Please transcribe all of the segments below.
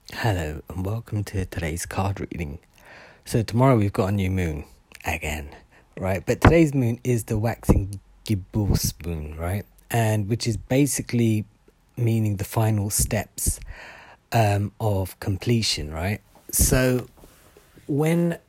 Hello and welcome to today's card reading. So tomorrow we've got a new moon again, right? But today's moon is the waxing gibbous moon, right? And which is basically meaning the final steps of completion, right? So when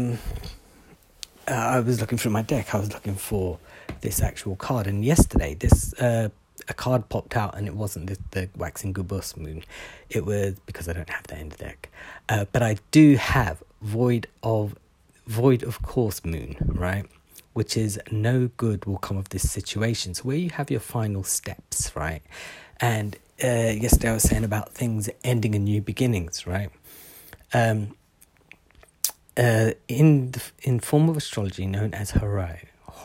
I was looking through my deck, I was looking for this actual card, and yesterday a card popped out, and it wasn't the waxing gibbous moon. It was, because I don't have that in the deck, but I do have void of course moon, right? Which is no good will come of this situation. So where you have your final steps, right? And yesterday I was saying about things ending and new beginnings, right? In form of astrology known as Horary,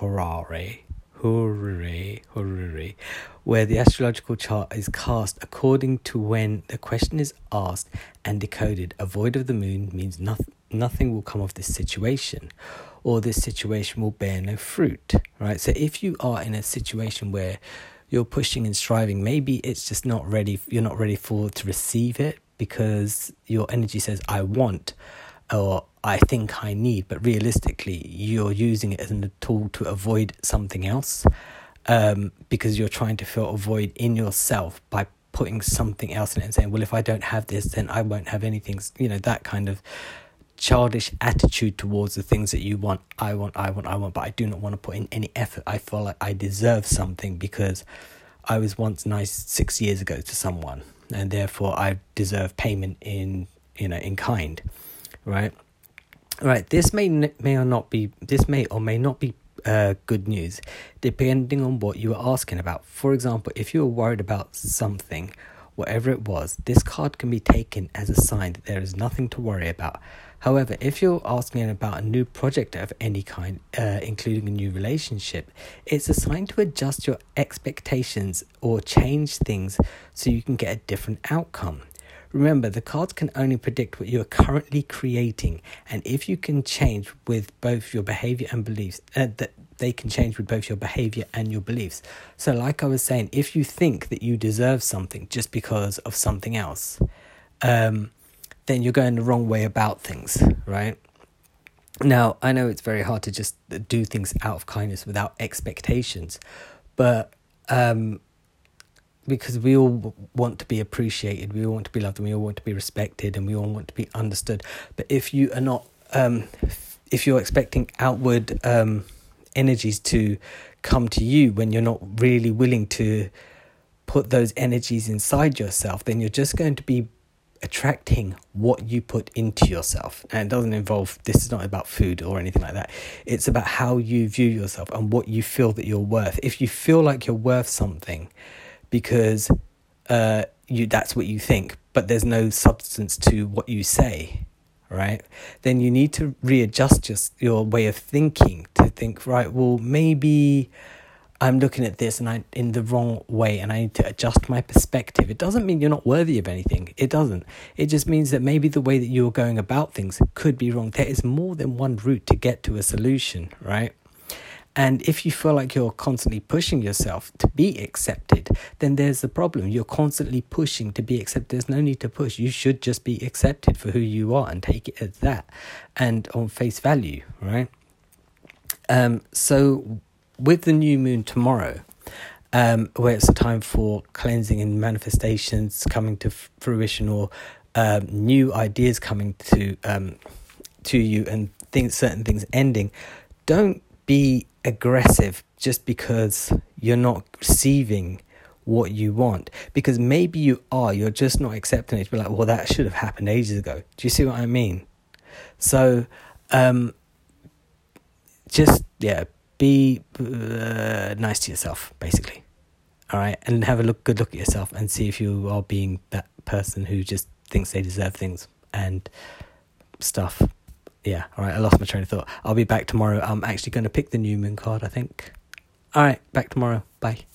where the astrological chart is cast according to when the question is asked and decoded. A void of the moon means nothing will come of this situation, or this situation will bear no fruit, right? So if you are in a situation where you're pushing and striving, maybe it's just not ready, you're not ready to receive it because your energy says, I want, or I think I need, but realistically you're using it as a tool to avoid something else, because you're trying to fill a void in yourself by putting something else in it and saying, well, if I don't have this, then I won't have anything. That kind of childish attitude towards the things that you want. I want, but I do not want to put in any effort. I feel like I deserve something because I was once nice 6 years ago to someone, and therefore I deserve payment in kind, right? Right. This may or may not be good news, depending on what you are asking about. For example, if you are worried about something, whatever it was, this card can be taken as a sign that there is nothing to worry about. However, if you're asking about a new project of any kind, including a new relationship, it's a sign to adjust your expectations or change things so you can get a different outcome. Remember, the cards can only predict what you are currently creating, and if you can change with both your behavior and beliefs, they can change with both your behavior and your beliefs. So like I was saying, if you think that you deserve something just because of something else, then you're going the wrong way about things, right? Now, I know it's very hard to just do things out of kindness without expectations, but because we all want to be appreciated, we all want to be loved, and we all want to be respected, and we all want to be understood. But if you are not, if you're expecting outward energies to come to you when you're not really willing to put those energies inside yourself, then you're just going to be attracting what you put into yourself. And it doesn't involve, this is not about food or anything like that. It's about how you view yourself and what you feel that you're worth. If you feel like you're worth something because that's what you think, but there's no substance to what you say, right? Then you need to readjust your way of thinking to think, right, well, maybe I'm looking at this and I'm in the wrong way and I need to adjust my perspective. It doesn't mean you're not worthy of anything. It doesn't. It just means that maybe the way that you're going about things could be wrong. There is more than one route to get to a solution, right? And if you feel like you're constantly pushing yourself to be accepted, then there's the problem. You're constantly pushing to be accepted. There's no need to push. You should just be accepted for who you are and take it as that and on face value, right? So with the new moon tomorrow, where it's a time for cleansing and manifestations coming to fruition, or new ideas coming to you, and certain things ending, don't be aggressive just because you're not receiving what you want, because maybe you're just not accepting it. Be like, well, that should have happened ages ago. Do you see what I mean? So be nice to yourself, basically. All right, and have a good look at yourself and see if you are being that person who just thinks they deserve things and stuff. Yeah, all right, I lost my train of thought. I'll be back tomorrow. I'm actually going to pick the new moon card, I think. All right, back tomorrow. Bye.